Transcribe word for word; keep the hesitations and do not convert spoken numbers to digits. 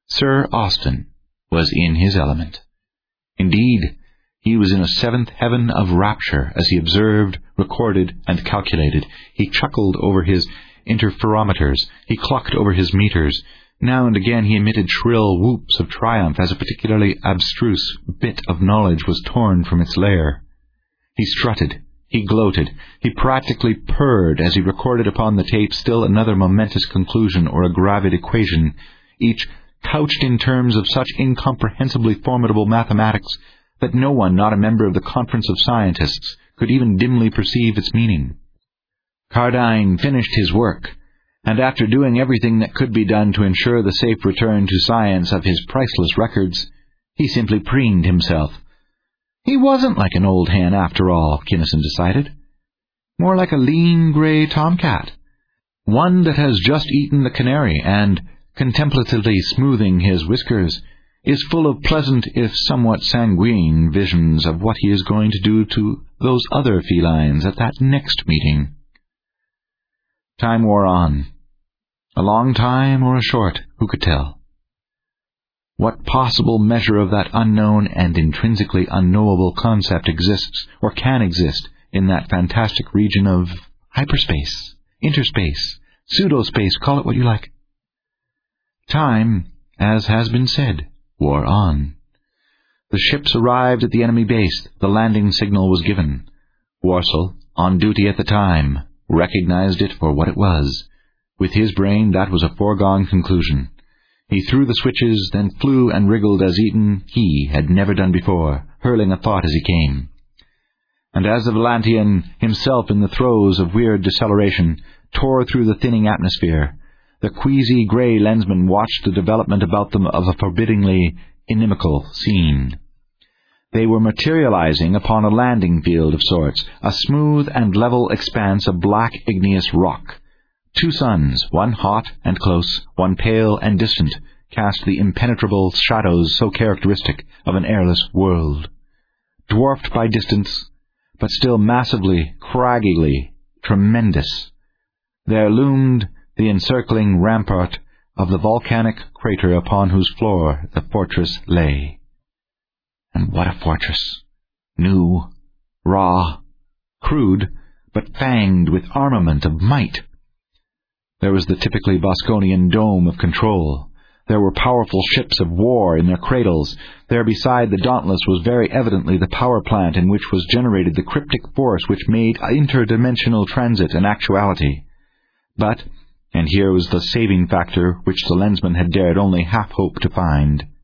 Sir Austin was in his element. Indeed, he was in a seventh heaven of rapture as he observed, recorded, and calculated. He chuckled over his interferometers. He clucked over his meters. Now and again he emitted shrill whoops of triumph as a particularly abstruse bit of knowledge was torn from its lair. He strutted. He gloated. He practically purred as he recorded upon the tape still another momentous conclusion or a gravid equation, each couched in terms of such incomprehensibly formidable mathematics that no one, not a member of the Conference of Scientists, could even dimly perceive its meaning. Cardine finished his work, and after doing everything that could be done to ensure the safe return to science of his priceless records, he simply preened himself. He wasn't like an old hen, after all, Kinnison decided. More like a lean grey tomcat, one that has just eaten the canary and, contemplatively smoothing his whiskers, is full of pleasant, if somewhat sanguine, visions of what he is going to do to those other felines at that next meeting. Time wore on. A long time or a short, who could tell? What possible measure of that unknown and intrinsically unknowable concept exists, or can exist, in that fantastic region of hyperspace, interspace, pseudospace, call it what you like? Time, as has been said, wore on. The ships arrived at the enemy base. The landing signal was given. Worcel, on duty at the time, recognized it for what it was. With his brain, that was a foregone conclusion. He threw the switches, then flew and wriggled as Eaton, he, had never done before, hurling a thought as he came. And as the Volantian, himself in the throes of weird deceleration, tore through the thinning atmosphere, the queasy grey lensman watched the development about them of a forbiddingly inimical scene. They were materializing upon a landing field of sorts, a smooth and level expanse of black igneous rock. Two suns, one hot and close, one pale and distant, cast the impenetrable shadows so characteristic of an airless world. Dwarfed by distance, but still massively, craggily, tremendous, there loomed the encircling rampart of the volcanic crater upon whose floor the fortress lay. And what a fortress! New, raw, crude, but fanged with armament of might. There was the typically Bosconian dome of control. There were powerful ships of war in their cradles. There beside the Dauntless was very evidently the power plant in which was generated the cryptic force which made interdimensional transit an actuality. But, and here was the saving factor which the lensman had dared only half hope to find,